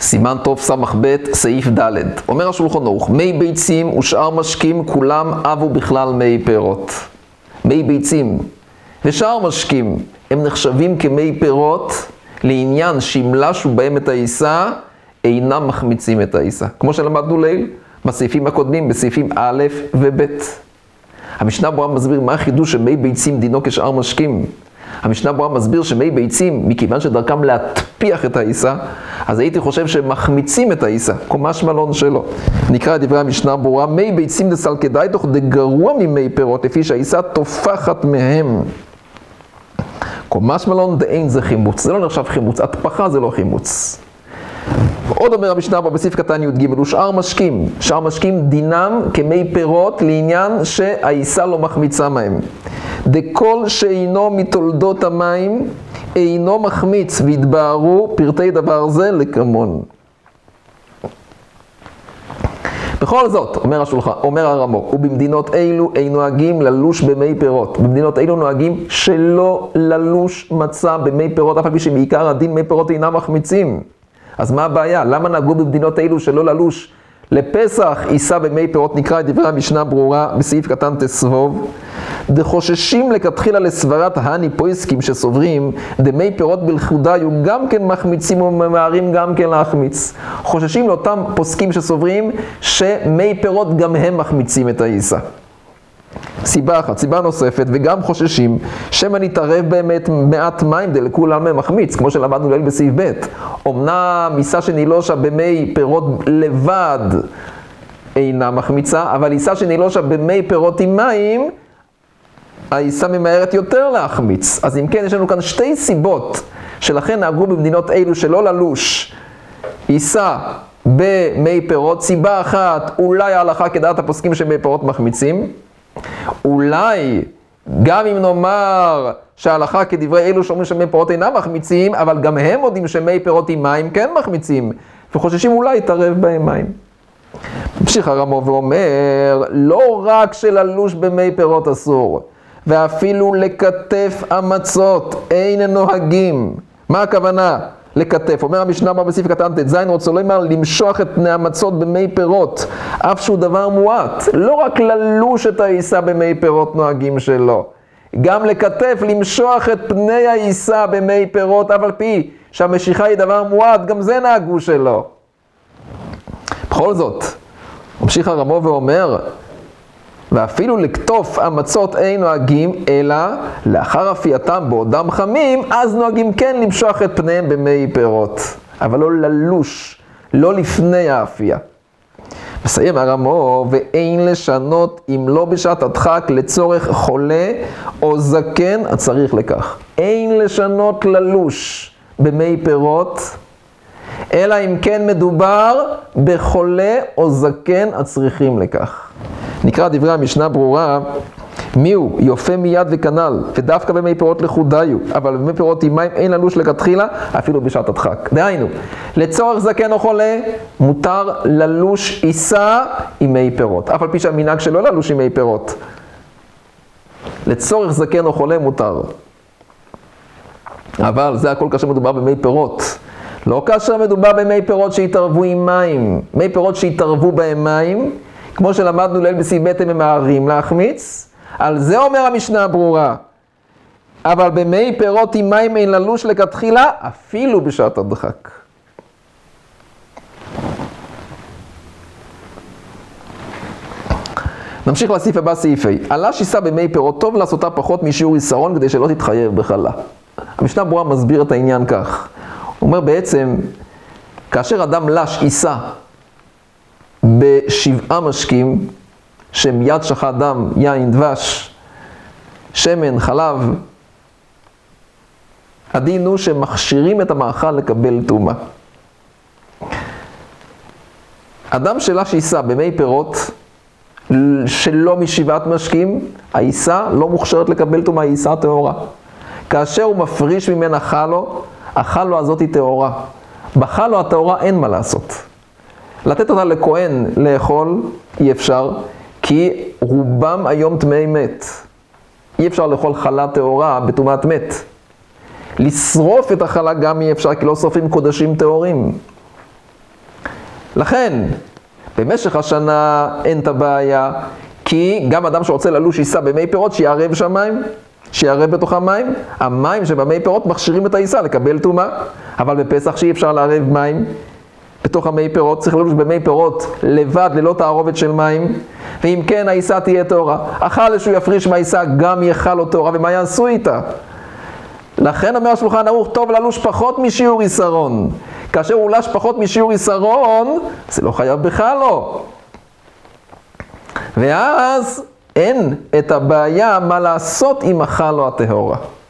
סימן טוב סמך ב' סעיף ד'. אומר השולחן ערוך, מי ביצים ושאר משקים כולם אבו בכלל מי פירות. מי ביצים ושאר משקים הם נחשבים כמי פירות לעניין שהמלשו בהם את העיסה, אינם מחמיצים את העיסה. כמו שלמדנו ליל בסעיפים הקודמים, בסעיפים א' וב'. המשנה ברורה מסביר מה החידוש שמי ביצים דינו כשאר משקים. המשנה ברורה מסביר שמי ביצים, מכיוון שדרכם להטפיח את העיסה, אז הייתי חושב שהם מחמיצים את העיסה, קומש מלון שלו. נקרא את דברי המשנה ברורה, מי ביצים דסל כדאי תוך דגרוע ממי פירות, לפי שהעיסה תופחת מהם. קומש מלון דאין זה חימוץ, זה לא נחשב חימוץ, הטפחה זה לא חימוץ. עוד אומר המשנה ברורה בסעיף קטן י"ג, ושאר משקים, שאר משקים דינם כמי פירות לעניין שהעיסה לא מחמיצה מהם. דכל שאינו מתולדות המים אינו מחמיץ, והתבהרו פרטי דבר זה לקמון. בכל זאת, אומר הרמ"א, ובמדינות אלו אין נוהגים ללוש במי פירות. במדינות אלו נוהגים שלא ללוש מצה במי פירות, אף על פי שבעיקר הדין מי פירות אינם מחמיצים. אז מה הבעיה? למה נהגו במדינות אלו שלא ללוש לפסח עיסה במי פירות? נקרא את דברי המשנה ברורה בסעיף קטן תסבוב. דחוששים לכתחילה לסברת הני פויסקים שסוברים דמי פירות בלכודיו גם כן מחמיצים וממהרים גם כן להחמיץ. חוששים לאותם פוסקים שסוברים שמי פירות גם הם מחמיצים את העיסה. סיבה אחת, סיבה נוספת, וגם חוששים שמא נתערב באמת מעט מים דלכולם מהם מחמיץ, כמו שלמדנו ליל בסעיף ב'. אמנם עיסה שנילושה במי פירות לבד אינה מחמיצה, אבל עיסה שנילושה במי פירות עם מים, העיסה ממהרת יותר להחמיץ. אז אם כן, יש לנו כאן שתי סיבות שלכן נהגו במדינות אלו שלא ללוש עיסה במי פירות. סיבה אחת, אולי ההלכה כדעת הפוסקים שמי פירות מחמיצים. אולי גם אם נאמר שההלכה כדברי אלו שאומרים שמי פירות אינם מחמיצים, אבל גם הם יודעים שמי פירות עם מים כן מחמיצים, וחוששים אולי יתערב בהם מים. ממשיך הרמ"א ואומר, לא רק שללוש במי פירות אסור, ואפילו לקטף המצות אין נוהגים. מה הכוונה? לקטף. אומר המשנה ברורה בסעיף קטן ט"ז, רוצה לומר למשוח את פני המצות במי פירות, אף שהוא דבר מועט. לא רק ללוש את העיסה במי פירות נוהגים שלו, גם לקטף, למשוח את פני העיסה במי פירות, אף על פי שהמשיכה היא דבר מועט, גם זה נהגו שלו. בכל זאת, ממשיך הרמ"א ואומר, ואפילו לקטוף המצות אין נוהגים, אלא לאחר אפייתם בעודם חמים, אז נוהגים כן למשוח את פניהם במי פירות. אבל לא ללוש, לא לפני האפייה. מסיים הרמ"א, ואין לשנות אם לא בשעת הדחק לצורך חולה או זקן הצריך לכך. אין לשנות ללוש במי פירות, אלא אם כן מדובר בחולה או זקן הצריכים לכך. נקרא דברי המשנה ברורה, מיהו יופה מיד וכנל, ודווקא במי פירות לכודיו, אבל במי פירות עם מים אין ללוש לכתחילה, אפילו בשעת הדחק. דהיינו, לצורך זקן או חולה, מותר ללוש עיסה עם מי פירות, אף על פי שהמנהג שלו ללוש עם מי פירות. לצורך זקן או חולה מותר. אבל זה הכל כאשר מדובר במי פירות. לא כאשר מדובר במי פירות שהתערבו עם מים. מי פירות שהתערבו בהם מים, כמו שלמדנו ליל בסעיף ב' הם ממהרים להחמיץ, על זה אומר המשנה ברורה. אבל במי פירות עם מים אין ללוש לכתחילה, אפילו בשעת הדחק. נמשיך לסעיף הבא, סעיף ה'. עלה שיסה במי פירות, טוב לעשותה פחות משיעור יסרון כדי שלא תתחייב בחלה. המשנה ברורה מסביר את העניין כך. הוא אומר בעצם, כאשר אדם לש עיסה בשבעה משקים, שהם יד שחת דם, יין, דבש, שמן, חלב, הדין הוא שמכשירים את המאכל לקבל טומאה. אדם שלש עיסה במי פירות שלא משבעת משקים, העיסה לא מוכשרת לקבל טומאה, העיסה טהורה. כאשר הוא מפריש ממנה חלו, החלו הזאת היא טהורה. בחלו הטהורה אין מה לעשות. לתת אותה לכהן לאכול אי אפשר, כי רובם היום טמאי מת. אי אפשר לאכול חלה טהורה בטומאת מת. לשרוף את החלה גם אי אפשר, כי לא שורפים קודשים טהורים. לכן, במשך השנה אין את הבעיה, כי גם אדם שרוצה ללוש עיסה במי פירות, שיערב שם מים, שיערב בתוך המים, המים שבמי פירות מכשירים את העיסה לקבל טומאה. אבל בפסח שאי אפשר לערב מים בתוך המי פירות, צריך ללוש במי פירות לבד, ללא תערובת של מים, ואם כן העיסה תהיה טהורה. אכל שהוא יפריש מהעיסה, גם יאכל לו טהורה, ומה יעשו איתה? לכן אומר השולחן ערוך, טוב ללוש פחות משיעור יסרון. כאשר הוא לש פחות משיעור יסרון, זה לא חייב בכלל לא. ואז אין את הבעיה מה לעשות אם אכל לו הטהורה.